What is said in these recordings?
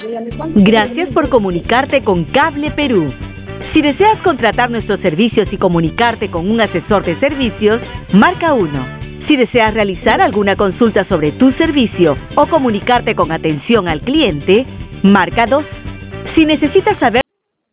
Gracias por comunicarte con Cable Perú. Si deseas contratar nuestros servicios y comunicarte con un asesor de servicios, marca 1. Si deseas realizar alguna consulta sobre tu servicio o comunicarte con atención al cliente, marca 2. Si necesitas saber...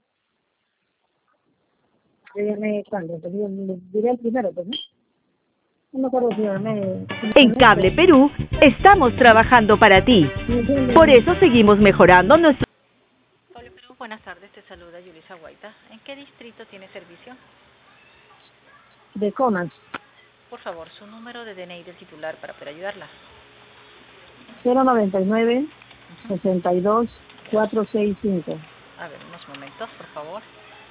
Diré el primero, pues, ¿no? No me acuerdo si llamé... En Cable Perú, estamos trabajando para ti. Por eso seguimos mejorando nuestro... Cable Perú, buenas tardes, te saluda Yulisa Guaita. ¿En qué distrito tiene servicio? De Comas. Por favor, su número de DNI del titular para poder ayudarla. 099 62 465. A ver, unos momentos, por favor.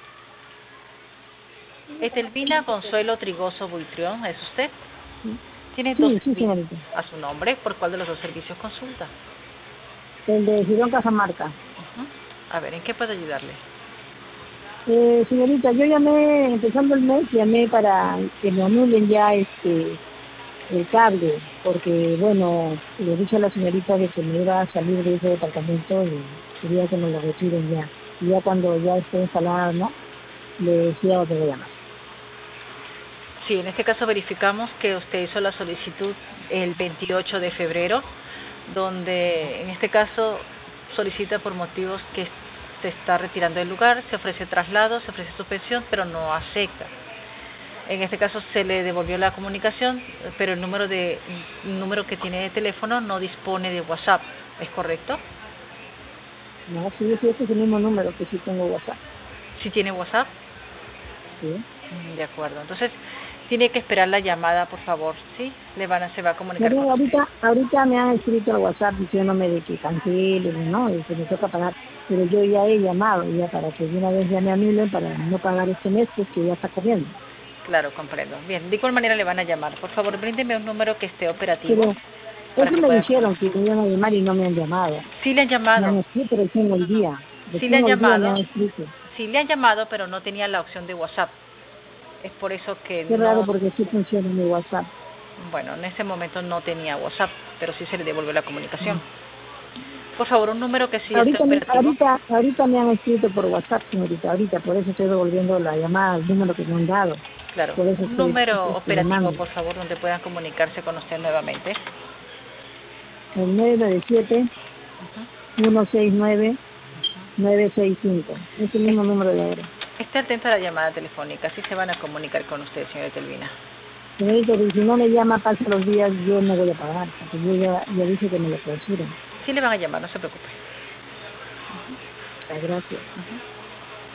Etelvina Consuelo Trigoso Buitrión, ¿es usted? Tiene dos Sí, señorita. a su nombre. ¿Por cuál de los dos servicios consulta? El de Girón Cajamarca. A ver, ¿en qué puedo ayudarle? Señorita, yo llamé, empezando el mes, llamé para que me anulen ya el cable, porque, bueno, le dije a la señorita de que me iba a salir de ese departamento y quería que me lo retiren ya. Y ya cuando ya esté instalada, ¿no? Le decía otra llamada. Sí, en este caso verificamos que usted hizo la solicitud el 28 de febrero, donde en este caso solicita por motivos que se está retirando del lugar, se ofrece traslado, se ofrece suspensión, pero no acepta. En este caso se le devolvió la comunicación, pero el número que tiene de teléfono no dispone de WhatsApp, ¿es correcto? No, sí, este es el mismo número que sí tengo WhatsApp. ¿Sí tiene WhatsApp? Sí. De acuerdo, entonces tiene que esperar la llamada, por favor, ¿sí? Se va a comunicar Pero con usted. ahorita me han escrito al WhatsApp diciéndome de que cancelen, ¿no? Y que me toca pagar. Pero yo ya he llamado, ya para que de una vez ya me anulen para no pagar este mes, pues que ya está corriendo. Claro, comprendo. Bien, de igual manera le van a llamar. Por favor, bríndeme un número que esté operativo. Pero Para eso que me pueda... dijeron que me iban a llamar y no me han llamado. Sí le han Me llamado. han escrito recién hoy día. Sí le Recién han hoy día me llamado. han escrito. Sí le han llamado, pero no tenía la opción de WhatsApp. Es por eso que Qué raro no... porque sí funciona mi WhatsApp. Bueno, en ese momento no tenía WhatsApp, pero sí se le devolvió la comunicación. Por favor, un número que sí esté operativo. Ahorita me han escrito por WhatsApp, señorita, ahorita, por eso estoy devolviendo la llamada al número que me han dado. Claro, Por eso un número estoy operativo, llamando. por favor, donde puedan comunicarse con usted nuevamente. El 997 169 965. Es el mismo número de ahora. Esté atento a la llamada telefónica, así se van a comunicar con usted, señora Telvina. Señorita, y si no me llama, pasa los días, yo no voy a pagar, porque yo ya dije que me lo clausuren. Sí le van a llamar, no se preocupe. Gracias.